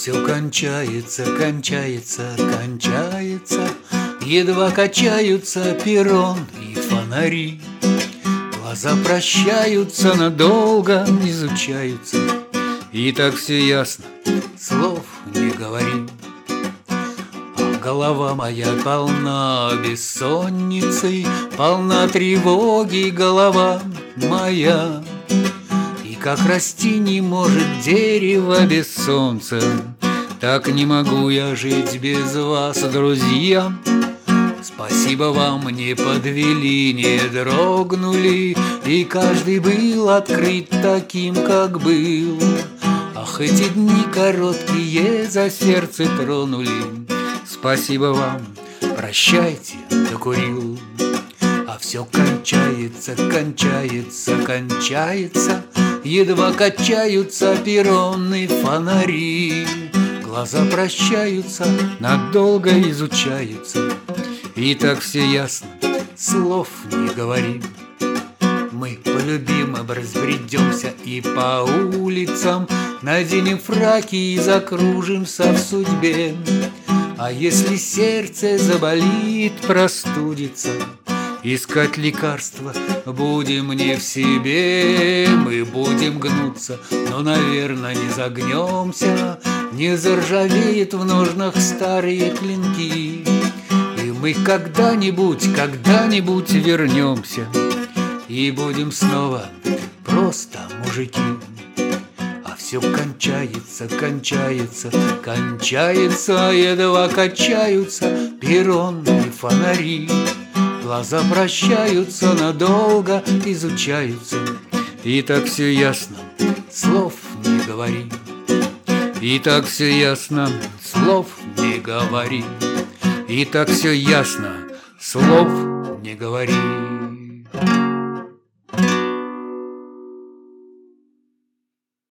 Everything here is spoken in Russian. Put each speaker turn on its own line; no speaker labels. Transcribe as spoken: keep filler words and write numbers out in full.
все кончается, кончается, кончается. Едва качаются перрон и фонари. Глаза прощаются, надолго изучаются. И так все ясно, слов не говори. А голова моя полна бессонницей, полна тревоги голова моя. И как расти не может дерево без солнца, так не могу я жить без вас, друзья. Спасибо вам, не подвели, не дрогнули, и каждый был открыт таким, как был. Ах, эти дни короткие за сердце тронули. Спасибо вам, прощайте, докурил. А все кончается, кончается, кончается. Едва качаются перроны фонари. Глаза прощаются, надолго изучаются. И так все ясно, слов не говори. Мы полюбим, разбредемся и по улицам, наденем фраки и закружимся в судьбе. А если сердце заболит, простудится, искать лекарства будем не в себе. Мы будем гнуться, но, наверное, не загнемся. Не заржавеют в ножнах старые клинки. И мы когда-нибудь, когда-нибудь вернемся и будем снова просто мужики. А все кончается, кончается, кончается. Едва качаются перронные фонари. Глаза прощаются, надолго изучаются. И так все ясно, слов не говори. И так все ясно, слов не говори. И так все ясно, слов не говори.